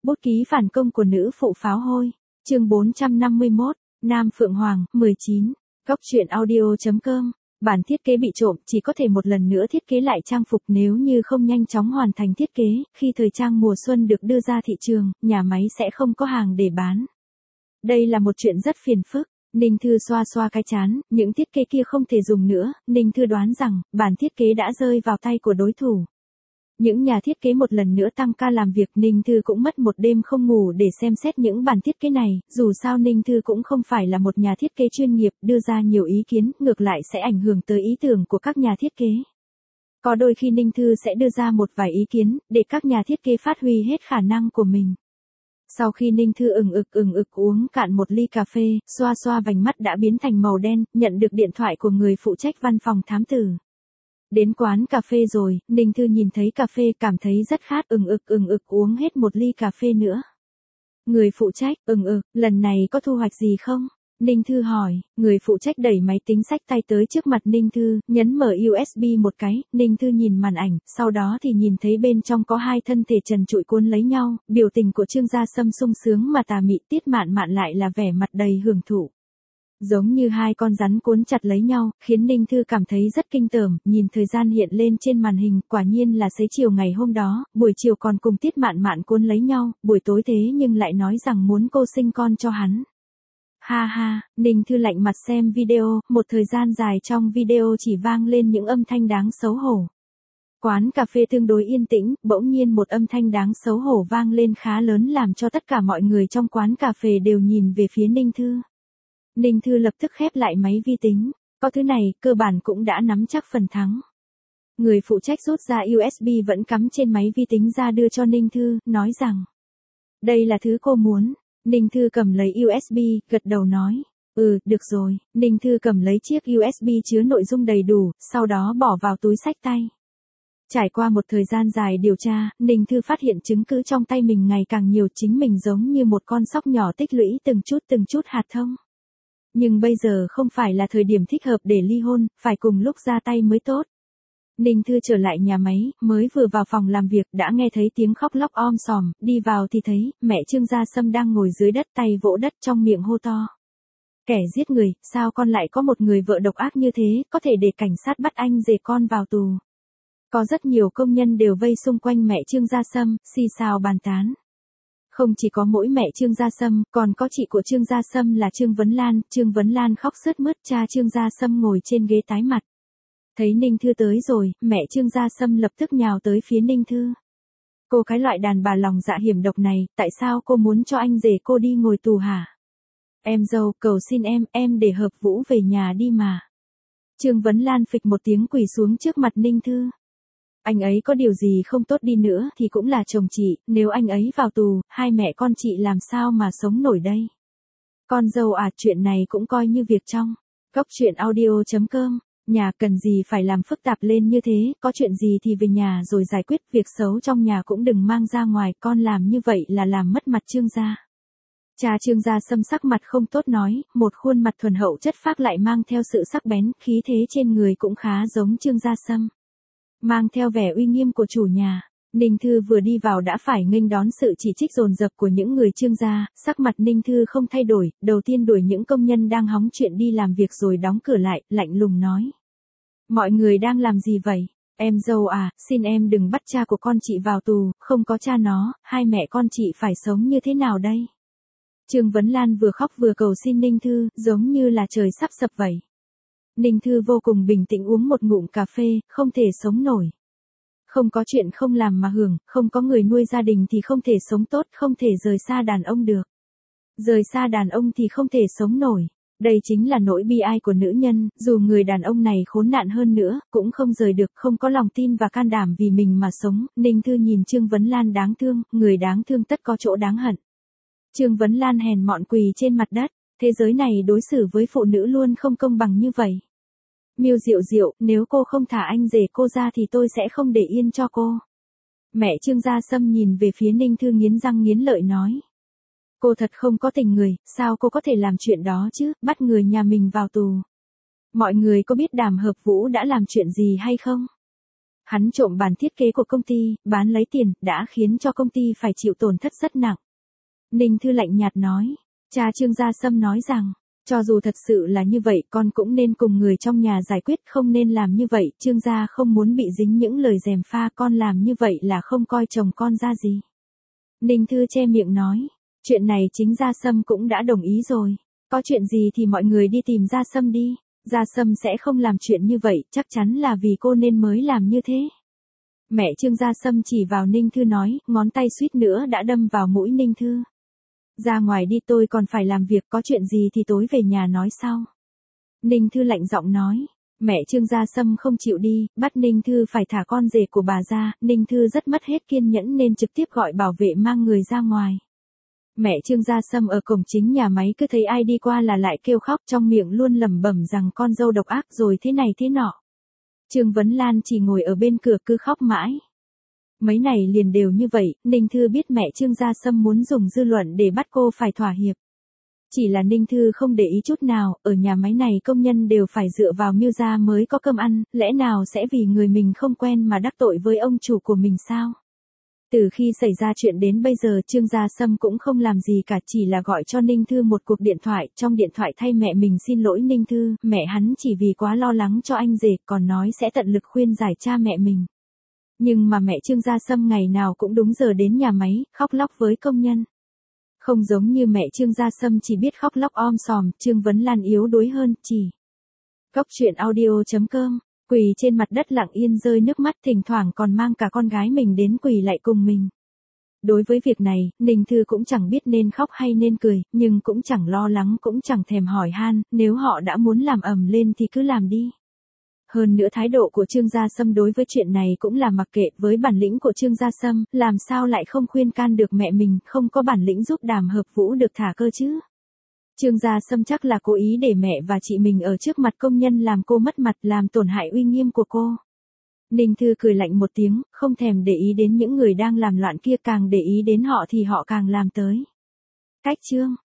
Bút ký phản công của nữ phụ pháo hôi. Chương 451, Nam Phượng Hoàng, 19. Góc truyện audio.com. Bản thiết kế bị trộm, chỉ có thể một lần nữa thiết kế lại trang phục, nếu như không nhanh chóng hoàn thành thiết kế, khi thời trang mùa xuân được đưa ra thị trường, nhà máy sẽ không có hàng để bán. Đây là một chuyện rất phiền phức. Ninh Thư xoa xoa cái trán, những thiết kế kia không thể dùng nữa. Ninh Thư đoán rằng, bản thiết kế đã rơi vào tay của đối thủ. Những nhà thiết kế một lần nữa tăng ca làm việc, Ninh Thư cũng mất một đêm không ngủ để xem xét những bản thiết kế này, dù sao Ninh Thư cũng không phải là một nhà thiết kế chuyên nghiệp, đưa ra nhiều ý kiến, ngược lại sẽ ảnh hưởng tới ý tưởng của các nhà thiết kế. Có đôi khi Ninh Thư sẽ đưa ra một vài ý kiến, để các nhà thiết kế phát huy hết khả năng của mình. Sau khi Ninh Thư ừng ực uống cạn một ly cà phê, xoa xoa vành mắt đã biến thành màu đen, nhận được điện thoại của người phụ trách văn phòng thám tử. Đến quán cà phê rồi, Ninh Thư nhìn thấy cà phê cảm thấy rất khát, ừng ực uống hết một ly cà phê nữa. Người phụ trách, lần này có thu hoạch gì không? Ninh Thư hỏi, người phụ trách đẩy máy tính xách tay tới trước mặt Ninh Thư, nhấn mở USB một cái, Ninh Thư nhìn màn ảnh, sau đó thì nhìn thấy bên trong có hai thân thể trần trụi cuốn lấy nhau, biểu tình của Trương Gia Sâm sung sướng mà tà mị, Tiết Mạn Mạn lại là vẻ mặt đầy hưởng thụ. Giống như hai con rắn cuốn chặt lấy nhau, khiến Ninh Thư cảm thấy rất kinh tởm, nhìn thời gian hiện lên trên màn hình, quả nhiên là xế chiều ngày hôm đó, buổi chiều còn cùng Tiết Mạn Mạn cuốn lấy nhau, buổi tối thế nhưng lại nói rằng muốn cô sinh con cho hắn. Ha ha, Ninh Thư lạnh mặt xem video, một thời gian dài trong video chỉ vang lên những âm thanh đáng xấu hổ. Quán cà phê tương đối yên tĩnh, bỗng nhiên một âm thanh đáng xấu hổ vang lên khá lớn làm cho tất cả mọi người trong quán cà phê đều nhìn về phía Ninh Thư. Ninh Thư lập tức khép lại máy vi tính, có thứ này, cơ bản cũng đã nắm chắc phần thắng. Người phụ trách rút ra USB vẫn cắm trên máy vi tính ra đưa cho Ninh Thư, nói rằng, đây là thứ cô muốn. Ninh Thư cầm lấy USB, gật đầu nói, được rồi. Ninh Thư cầm lấy chiếc USB chứa nội dung đầy đủ, sau đó bỏ vào túi xách tay. Trải qua một thời gian dài điều tra, Ninh Thư phát hiện chứng cứ trong tay mình ngày càng nhiều, chính mình giống như một con sóc nhỏ tích lũy từng chút hạt thông. Nhưng bây giờ không phải là thời điểm thích hợp để ly hôn, phải cùng lúc ra tay mới tốt. Ninh Thư trở lại nhà máy, mới vừa vào phòng làm việc đã nghe thấy tiếng khóc lóc om sòm, đi vào thì thấy, mẹ Trương Gia Sâm đang ngồi dưới đất tay vỗ đất trong miệng hô to. Kẻ giết người, sao con lại có một người vợ độc ác như thế, có thể để cảnh sát bắt anh rể con vào tù. Có rất nhiều công nhân đều vây xung quanh mẹ Trương Gia Sâm, xì xào bàn tán. Không chỉ có mỗi mẹ Trương Gia Sâm, còn có chị của Trương Gia Sâm là Trương Vấn Lan khóc sướt mướt, cha Trương Gia Sâm ngồi trên ghế tái mặt. Thấy Ninh Thư tới rồi, mẹ Trương Gia Sâm lập tức nhào tới phía Ninh Thư. Cô cái loại đàn bà lòng dạ hiểm độc này, tại sao cô muốn cho anh rể cô đi ngồi tù hả? Em dâu, cầu xin em để Hợp Vũ về nhà đi mà. Trương Vấn Lan phịch một tiếng quỳ xuống trước mặt Ninh Thư. Anh ấy có điều gì không tốt đi nữa thì cũng là chồng chị, nếu anh ấy vào tù, hai mẹ con chị làm sao mà sống nổi đây? Con dâu à, chuyện này cũng coi như việc trong. Góc truyện audio.com. Nhà cần gì phải làm phức tạp lên như thế, có chuyện gì thì về nhà rồi giải quyết, việc xấu trong nhà cũng đừng mang ra ngoài, con làm như vậy là làm mất mặt Trương gia. Cha Trương Gia Sâm sắc mặt không tốt nói, một khuôn mặt thuần hậu chất phác lại mang theo sự sắc bén, khí thế trên người cũng khá giống Trương Gia Sâm. Mang theo vẻ uy nghiêm của chủ nhà, Ninh Thư vừa đi vào đã phải nghênh đón sự chỉ trích dồn dập của những người Trương gia, sắc mặt Ninh Thư không thay đổi, đầu tiên đuổi những công nhân đang hóng chuyện đi làm việc rồi đóng cửa lại, lạnh lùng nói. Mọi người đang làm gì vậy? Em dâu à, xin em đừng bắt cha của con chị vào tù, không có cha nó, hai mẹ con chị phải sống như thế nào đây? Trương Vấn Lan vừa khóc vừa cầu xin Ninh Thư, giống như là trời sắp sập vậy. Ninh Thư vô cùng bình tĩnh uống một ngụm cà phê, không thể sống nổi. Không có chuyện không làm mà hưởng, không có người nuôi gia đình thì không thể sống tốt, không thể rời xa đàn ông được. Rời xa đàn ông thì không thể sống nổi. Đây chính là nỗi bi ai của nữ nhân, dù người đàn ông này khốn nạn hơn nữa, cũng không rời được, không có lòng tin và can đảm vì mình mà sống. Ninh Thư nhìn Trương Vấn Lan đáng thương, người đáng thương tất có chỗ đáng hận. Trương Vấn Lan hèn mọn quỳ trên mặt đất, thế giới này đối xử với phụ nữ luôn không công bằng như vậy. Miêu Diệu Diệu, nếu cô không thả anh rể cô ra thì tôi sẽ không để yên cho cô. Mẹ Trương Gia Sâm nhìn về phía Ninh Thư nghiến răng nghiến lợi nói. Cô thật không có tình người, sao cô có thể làm chuyện đó chứ, bắt người nhà mình vào tù. Mọi người có biết Đàm Hợp Vũ đã làm chuyện gì hay không? Hắn trộm bản thiết kế của công ty, bán lấy tiền, đã khiến cho công ty phải chịu tổn thất rất nặng. Ninh Thư lạnh nhạt nói. Cha Trương Gia Sâm nói rằng, cho dù thật sự là như vậy con cũng nên cùng người trong nhà giải quyết, không nên làm như vậy. Trương gia không muốn bị dính những lời gièm pha, con làm như vậy là không coi chồng con ra gì. Ninh Thư che miệng nói. Chuyện này chính Gia Sâm cũng đã đồng ý rồi. Có chuyện gì thì mọi người đi tìm Gia Sâm đi. Gia Sâm sẽ không làm chuyện như vậy, chắc chắn là vì cô nên mới làm như thế. Mẹ Trương Gia Sâm chỉ vào Ninh Thư nói, ngón tay suýt nữa đã đâm vào mũi Ninh Thư. Ra ngoài đi, tôi còn phải làm việc, có chuyện gì thì tối về nhà nói sau. Ninh Thư lạnh giọng nói. Mẹ Trương Gia Sâm không chịu đi, bắt Ninh Thư phải thả con rể của bà ra. Ninh Thư rất mất hết kiên nhẫn nên trực tiếp gọi bảo vệ mang người ra ngoài. Mẹ Trương Gia Sâm ở cổng chính nhà máy cứ thấy ai đi qua là lại kêu khóc, trong miệng luôn lẩm bẩm rằng con dâu độc ác rồi thế này thế nọ. Trương Vấn Lan chỉ ngồi ở bên cửa cứ khóc mãi. Mấy này liền đều như vậy, Ninh Thư biết mẹ Trương Gia Sâm muốn dùng dư luận để bắt cô phải thỏa hiệp. Chỉ là Ninh Thư không để ý chút nào, ở nhà máy này công nhân đều phải dựa vào mưu gia mới có cơm ăn, lẽ nào sẽ vì người mình không quen mà đắc tội với ông chủ của mình sao? Từ khi xảy ra chuyện đến bây giờ Trương Gia Sâm cũng không làm gì cả, chỉ là gọi cho Ninh Thư một cuộc điện thoại, trong điện thoại thay mẹ mình xin lỗi Ninh Thư, mẹ hắn chỉ vì quá lo lắng cho anh rể, còn nói sẽ tận lực khuyên giải cha mẹ mình. Nhưng mà mẹ Trương Gia Sâm ngày nào cũng đúng giờ đến nhà máy, khóc lóc với công nhân. Không giống như mẹ Trương Gia Sâm chỉ biết khóc lóc om sòm, Trương Vấn Lan yếu đuối hơn, chỉ. Góc truyện audio.com, quỳ trên mặt đất lặng yên rơi nước mắt, thỉnh thoảng còn mang cả con gái mình đến quỳ lại cùng mình. Đối với việc này, Ninh Thư cũng chẳng biết nên khóc hay nên cười, nhưng cũng chẳng lo lắng cũng chẳng thèm hỏi han, nếu họ đã muốn làm ầm lên thì cứ làm đi. Hơn nữa thái độ của Trương Gia Sâm đối với chuyện này cũng là mặc kệ, với bản lĩnh của Trương Gia Sâm, làm sao lại không khuyên can được mẹ mình, không có bản lĩnh giúp Đàm Hợp Vũ được thả cơ chứ. Trương Gia Sâm chắc là cố ý để mẹ và chị mình ở trước mặt công nhân làm cô mất mặt, làm tổn hại uy nghiêm của cô. Ninh Thư cười lạnh một tiếng, không thèm để ý đến những người đang làm loạn kia, càng để ý đến họ thì họ càng làm tới. Cách chương